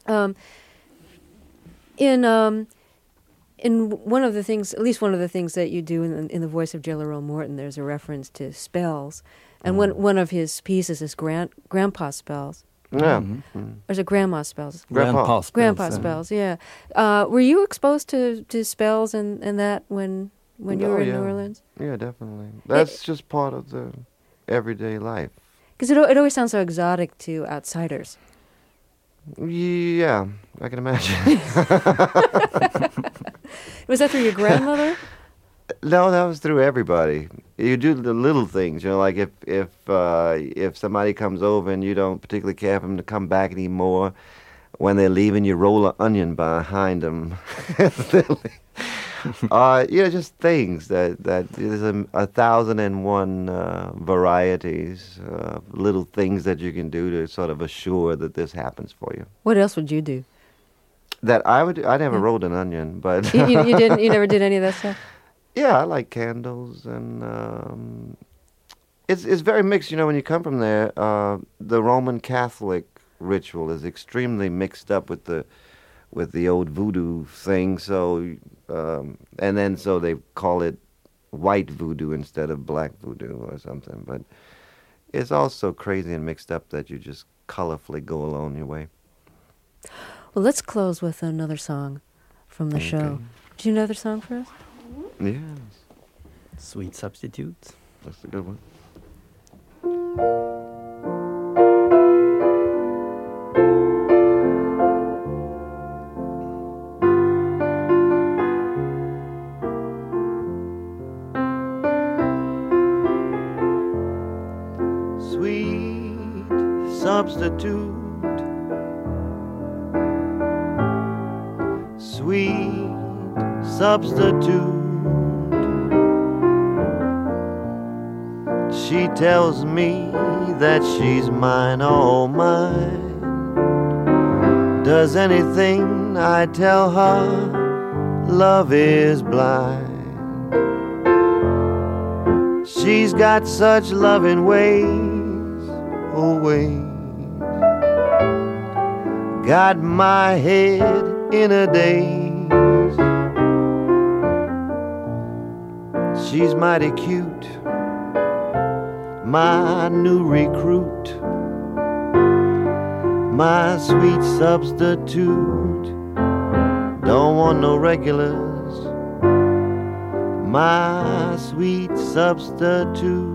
In one of the things, at least one of the things that you do in the voice of Jelly Roll Morton, there's a reference to spells, and one of his pieces is Grandpa Spells. Yeah. Or is it Grandma Spells? Grandpa Spells. Grandpa Spells, yeah. Were you exposed to spells and that when you were in New Orleans? Yeah, definitely. That's just part of the everyday life. Because it always sounds so exotic to outsiders. Yeah, I can imagine. Was that through your grandmother? No, that was through everybody. You do the little things, like if somebody comes over and you don't particularly care for them to come back anymore, when they're leaving, you roll an onion behind them. Just things that there's 1,001 varieties, little things that you can do to sort of assure that this happens for you. What else would you do? That I would. I never rolled an onion, but you didn't. You never did any of that stuff. Yeah, I like candles, and it's very mixed. When you come from there, the Roman Catholic ritual is extremely mixed up with the old voodoo thing. So, so they call it white voodoo instead of black voodoo or something. But it's all so crazy and mixed up that you just colorfully go along your way. Well, let's close with another song from the show. Do you know another song for us? Yes. Sweet Substitute. That's a good one. Sweet substitute, sweet substitute. She tells me that she's mine, all mine. Does anything I tell her, love is blind. She's got such loving ways, oh ways. Got my head in a daze. She's mighty cute, my new recruit, my sweet substitute. Don't want no regulars, my sweet substitute.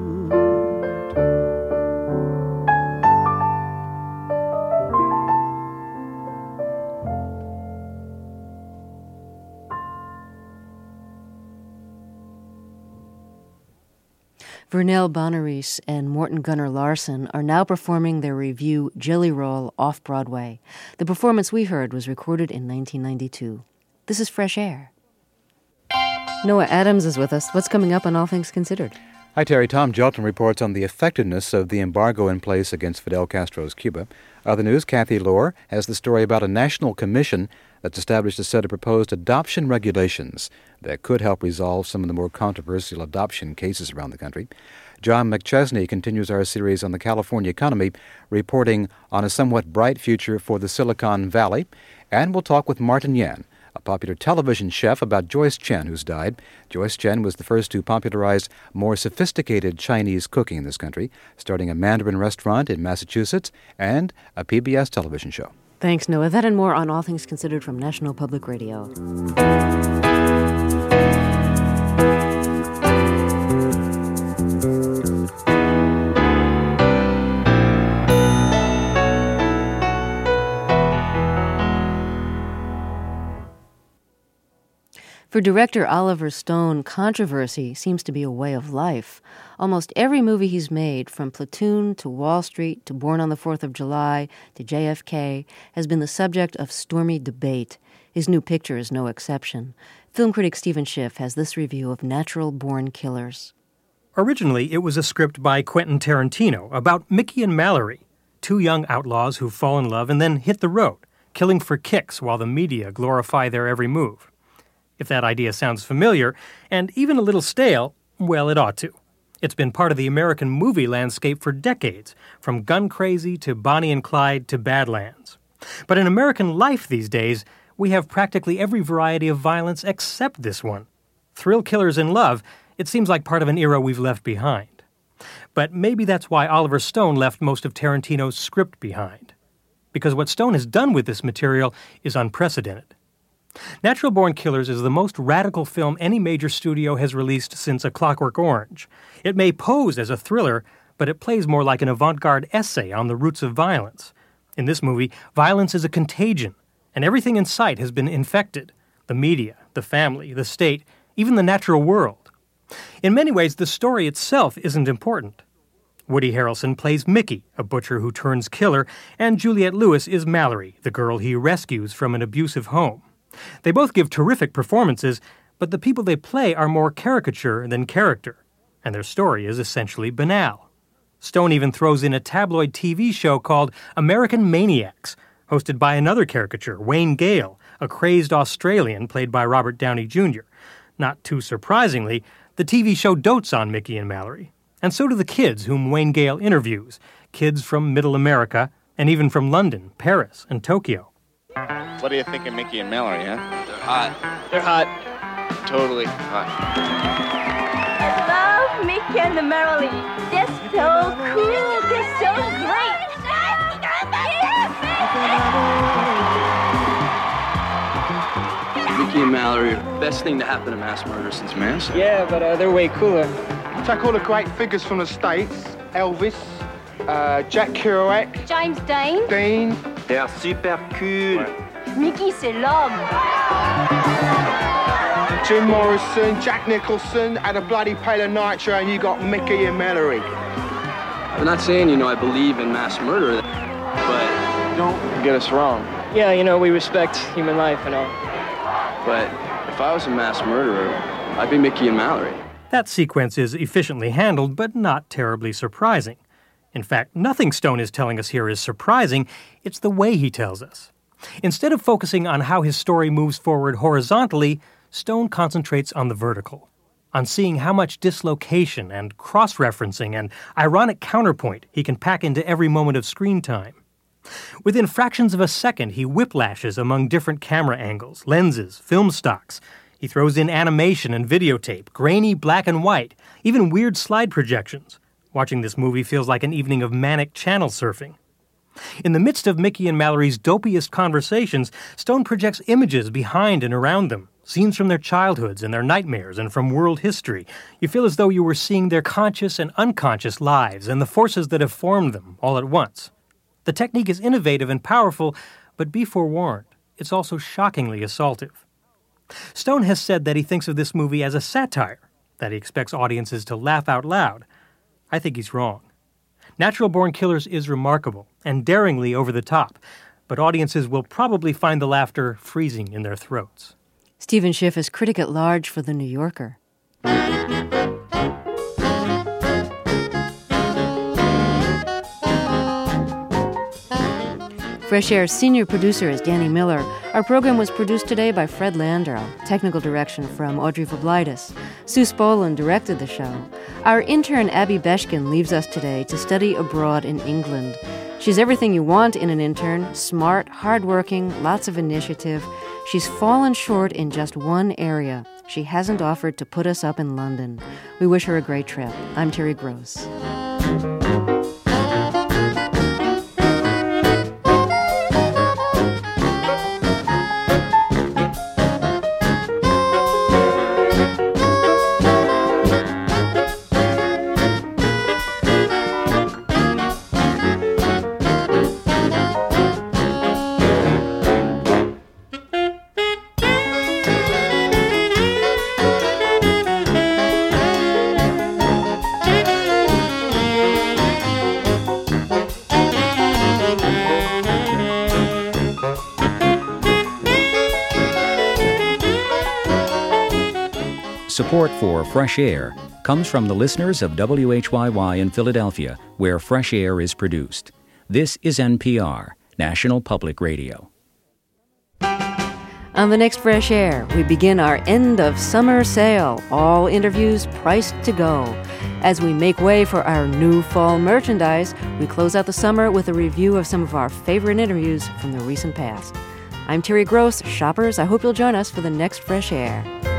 Vernell Bonaris and Morton Gunnar Larson are now performing their revue Jelly Roll off-Broadway. The performance we heard was recorded in 1992. This is Fresh Air. Noah Adams is with us. What's coming up on All Things Considered? Hi, Terry. Tom Jelton reports on the effectiveness of the embargo in place against Fidel Castro's Cuba. Other news, Kathy Lohr has the story about a national commission that's established a set of proposed adoption regulations that could help resolve some of the more controversial adoption cases around the country. John McChesney continues our series on the California economy, reporting on a somewhat bright future for the Silicon Valley. And we'll talk with Martin Yan, a popular television chef, about Joyce Chen, who's died. Joyce Chen was the first to popularize more sophisticated Chinese cooking in this country, starting a Mandarin restaurant in Massachusetts and a PBS television show. Thanks, Noah. That and more on All Things Considered from National Public Radio. For director Oliver Stone, controversy seems to be a way of life. Almost every movie he's made, from Platoon to Wall Street to Born on the 4th of July to JFK, has been the subject of stormy debate. His new picture is no exception. Film critic Stephen Schiff has this review of Natural Born Killers. Originally, it was a script by Quentin Tarantino about Mickey and Mallory, two young outlaws who fall in love and then hit the road, killing for kicks while the media glorify their every move. If that idea sounds familiar, and even a little stale, well, it ought to. It's been part of the American movie landscape for decades, from Gun Crazy to Bonnie and Clyde to Badlands. But in American life these days, we have practically every variety of violence except this one. Thrill killers in love, it seems like part of an era we've left behind. But maybe that's why Oliver Stone left most of Tarantino's script behind. Because what Stone has done with this material is unprecedented. Natural Born Killers is the most radical film any major studio has released since A Clockwork Orange. It may pose as a thriller, but it plays more like an avant-garde essay on the roots of violence. In this movie, violence is a contagion, and everything in sight has been infected. The media, the family, the state, even the natural world. In many ways, the story itself isn't important. Woody Harrelson plays Mickey, a butcher who turns killer, and Juliette Lewis is Mallory, the girl he rescues from an abusive home. They both give terrific performances, but the people they play are more caricature than character, and their story is essentially banal. Stone even throws in a tabloid TV show called American Maniacs, hosted by another caricature, Wayne Gale, a crazed Australian played by Robert Downey Jr. Not too surprisingly, the TV show dotes on Mickey and Mallory, and so do the kids whom Wayne Gale interviews, kids from Middle America, and even from London, Paris, and Tokyo. What do you think of Mickey and Mallory, huh? They're hot. They're hot. Totally hot. I love Mickey and Mallory. They're so cool. They're so great. Mickey and Mallory are the best thing to happen to mass murder since Manson. Yeah, but they're way cooler. Take all the great figures from the States. Elvis, Jack Kerouac. James Dean. Dean. They're super cool. Mickey, c'est l'homme. Jim Morrison, Jack Nicholson, and a bloody Pale of Nitro, and you got Mickey and Mallory. I'm not saying, I believe in mass murder, but don't get us wrong. Yeah, we respect human life and all. But if I was a mass murderer, I'd be Mickey and Mallory. That sequence is efficiently handled, but not terribly surprising. In fact, nothing Stone is telling us here is surprising. It's the way he tells us. Instead of focusing on how his story moves forward horizontally, Stone concentrates on the vertical, on seeing how much dislocation and cross-referencing and ironic counterpoint he can pack into every moment of screen time. Within fractions of a second, he whiplashes among different camera angles, lenses, film stocks. He throws in animation and videotape, grainy black and white, even weird slide projections. Watching this movie feels like an evening of manic channel surfing. In the midst of Mickey and Mallory's dopiest conversations, Stone projects images behind and around them, scenes from their childhoods and their nightmares and from world history. You feel as though you were seeing their conscious and unconscious lives and the forces that have formed them all at once. The technique is innovative and powerful, but be forewarned, it's also shockingly assaultive. Stone has said that he thinks of this movie as a satire, that he expects audiences to laugh out loud. I think he's wrong. Natural Born Killers is remarkable and daringly over the top, but audiences will probably find the laughter freezing in their throats. Stephen Schiff is critic at large for The New Yorker. Fresh Air's senior producer is Danny Miller. Our program was produced today by Fred Landau. Technical direction from Audrey Voblaitis. Sue Spolin directed the show. Our intern Abby Beshkin leaves us today to study abroad in England. She's everything you want in an intern: smart, hardworking, lots of initiative. She's fallen short in just one area. She hasn't offered to put us up in London. We wish her a great trip. I'm Terry Gross. Support for Fresh Air comes from the listeners of WHYY in Philadelphia, where Fresh Air is produced. This is NPR, National Public Radio. On the next Fresh Air, we begin our end of summer sale, all interviews priced to go. As we make way for our new fall merchandise, we close out the summer with a review of some of our favorite interviews from the recent past. I'm Terry Gross. Shoppers, I hope you'll join us for the next Fresh Air.